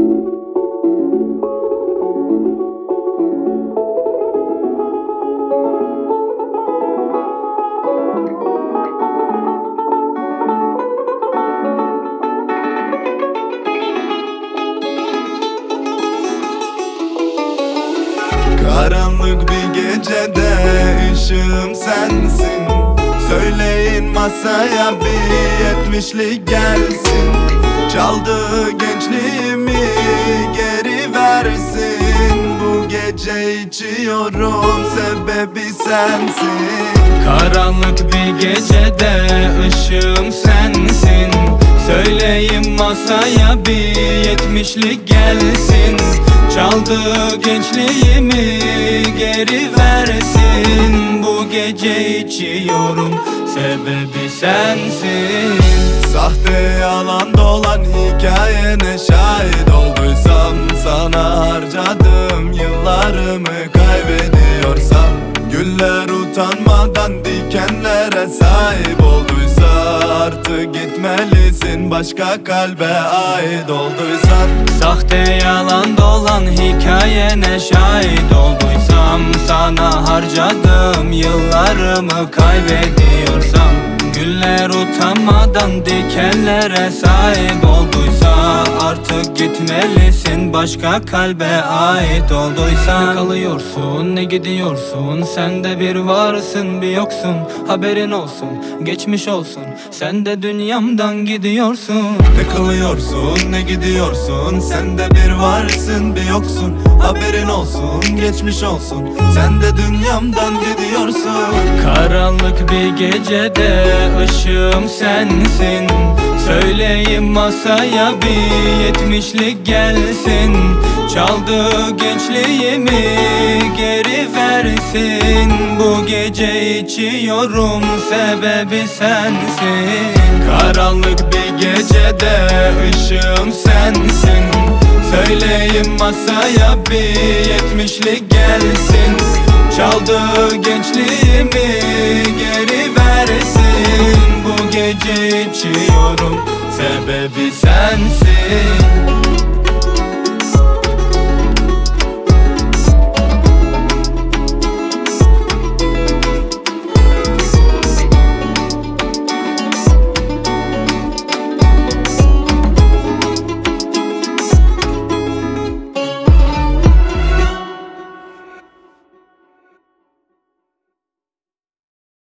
Karanlık bir gecede ışığım sensin. Söyleyin masaya bir yetmişlik gelsin. Çaldığı gençliğimi geri versin. Bu gece içiyorum, sebebi sensin. Karanlık bir gecede ışığım sensin. Söyleyin masaya bir yetmişlik gelsin. Çaldığı gençliğimi geri versin. Bu gece içiyorum, sebebi sensin. Sahte yalan dolan hikayene şahit olduysam, sana harcadığım yıllarımı kaybediyorsam, güller utanmadan dikenlere sahip olduysa, artık gitmelisin, başka kalbe ait olduysan. Sahte yalan dolan hikayene şahit olduysam, sana harcadığım yıllarımı kaybediyorsam, güller utanmadan dikenlere sahip olduysa, artık gitmelisin, başka kalbe ait olduysa. Ne kalıyorsun ne gidiyorsun, sen de bir varsın bir yoksun. Haberin olsun, geçmiş olsun, sen de dünyamdan gidiyorsun. Ne kalıyorsun ne gidiyorsun, sen de bir varsın bir yoksun. Haberin olsun, geçmiş olsun, sen de dünyamdan gidiyorsun. Karanlık bir gecede ışığım sensin. Söyleyin masaya bir yetmişlik gelsin. Çaldığı gençliğimi geri versin. Bu gece içiyorum, sebebi sensin. Karanlık bir gecede ışığım sensin. Söyleyin masaya bir yetmişlik gelsin. Çaldığı gençliğimi geri versin. Bu gece içiyorum, sebebi sensin.